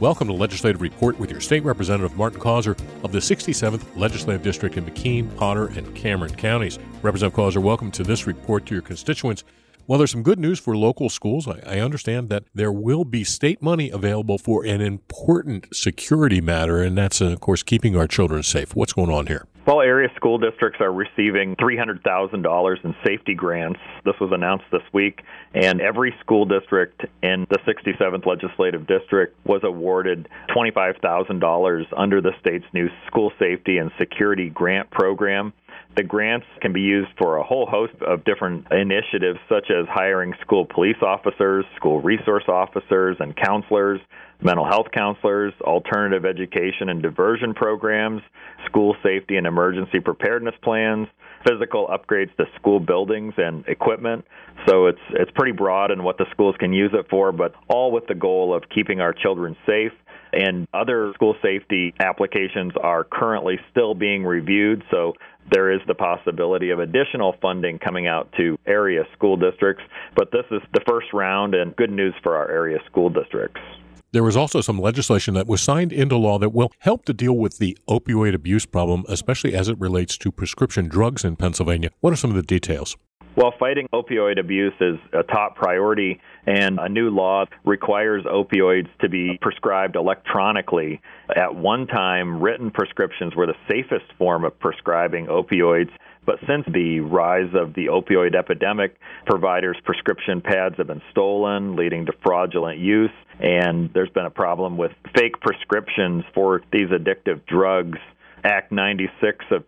Welcome to Legislative Report with your State Representative Martin Causer of the 67th Legislative District in McKean, Potter, and Cameron counties. Representative Causer, welcome to this report to your constituents. Well, there's some good news for local schools. I understand that there will be state money available for an important security matter, and that's, of course, keeping our children safe. What's going on here? Well, area school districts are receiving $300,000 in safety grants. This was announced this week, and every school district in the 67th Legislative District was awarded $25,000 under the state's new School Safety and Security Grant Program. The grants can be used for a whole host of different initiatives, such as hiring school police officers, school resource officers, and counselors, mental health counselors, alternative education and diversion programs, school safety and emergency preparedness plans, physical upgrades to school buildings and equipment. So it's pretty broad in what the schools can use it for, but all with the goal of keeping our children safe. And other school safety applications are currently still being reviewed, so there is the possibility of additional funding coming out to area school districts. But this is the first round, and good news for our area school districts. There was also some legislation that was signed into law that will help to deal with the opioid abuse problem, especially as it relates to prescription drugs in Pennsylvania. What are some of the details? Well, fighting opioid abuse is a top priority, and a new law requires opioids to be prescribed electronically. At one time, written prescriptions were the safest form of prescribing opioids, but since the rise of the opioid epidemic, providers' prescription pads have been stolen, leading to fraudulent use, and there's been a problem with fake prescriptions for these addictive drugs. Act 96 of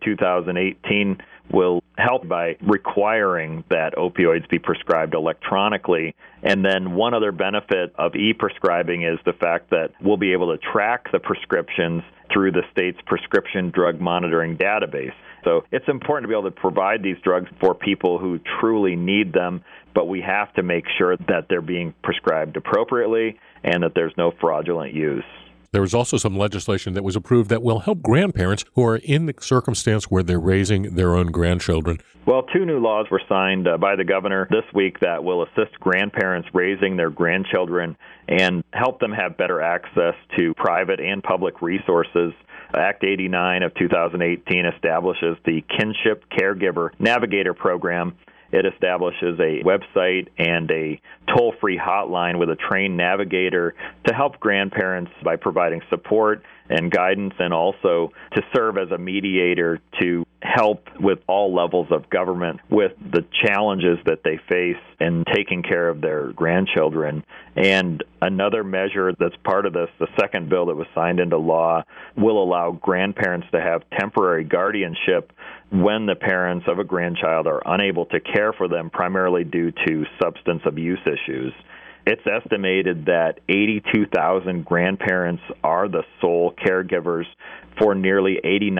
2018 will help by requiring that opioids be prescribed electronically. And then one other benefit of e-prescribing is the fact that we'll be able to track the prescriptions through the state's prescription drug monitoring database. So it's important to be able to provide these drugs for people who truly need them, but we have to make sure that they're being prescribed appropriately and that there's no fraudulent use. There was also some legislation that was approved that will help grandparents who are in the circumstance where they're raising their own grandchildren. Well, two new laws were signed by the governor this week that will assist grandparents raising their grandchildren and help them have better access to private and public resources. Act 89 of 2018 establishes the Kinship Caregiver Navigator Program. It establishes a website and a toll-free hotline with a trained navigator to help grandparents by providing support and guidance, and also to serve as a mediator to help with all levels of government with the challenges that they face in taking care of their grandchildren. And another measure that's part of this, the second bill that was signed into law, will allow grandparents to have temporary guardianship when the parents of a grandchild are unable to care for them, primarily due to substance abuse issues. It's estimated that 82,000 grandparents are the sole caregivers for nearly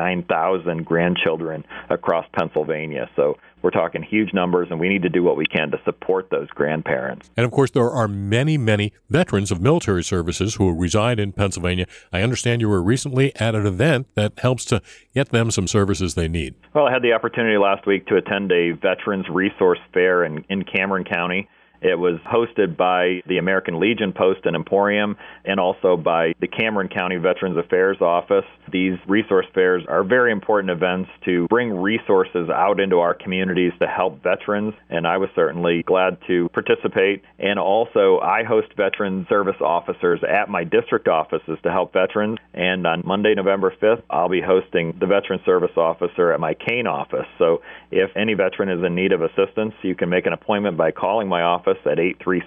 89,000 grandchildren across Pennsylvania. So we're talking huge numbers, and we need to do what we can to support those grandparents. And, of course, there are many, many veterans of military services who reside in Pennsylvania. I understand you were recently at an event that helps to get them some services they need. Well, I had the opportunity last week to attend a Veterans Resource Fair in Cameron County. It was hosted by the American Legion Post and Emporium and also by the Cameron County Veterans Affairs Office. These resource fairs are very important events to bring resources out into our communities to help veterans, and I was certainly glad to participate. And also, I host veteran service officers at my district offices to help veterans, and on Monday, November 5th, I'll be hosting the veteran service officer at my Kane office. So if any veteran is in need of assistance, you can make an appointment by calling my office at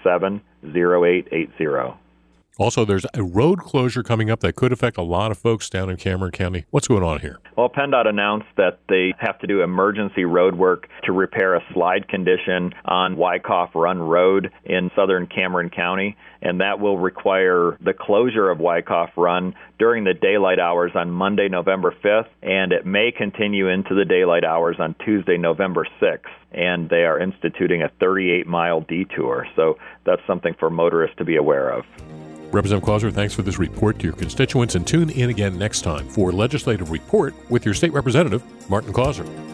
837-0880. Also, there's a road closure coming up that could affect a lot of folks down in Cameron County. What's going on here? Well, PennDOT announced that they have to do emergency road work to repair a slide condition on Wyckoff Run Road in southern Cameron County, and that will require the closure of Wyckoff Run during the daylight hours on Monday, November 5th, and it may continue into the daylight hours on Tuesday, November 6th, and they are instituting a 38-mile detour, so that's something for motorists to be aware of. Representative Causer, thanks for this report to your constituents, and tune in again next time for Legislative Report with your state representative, Martin Causer.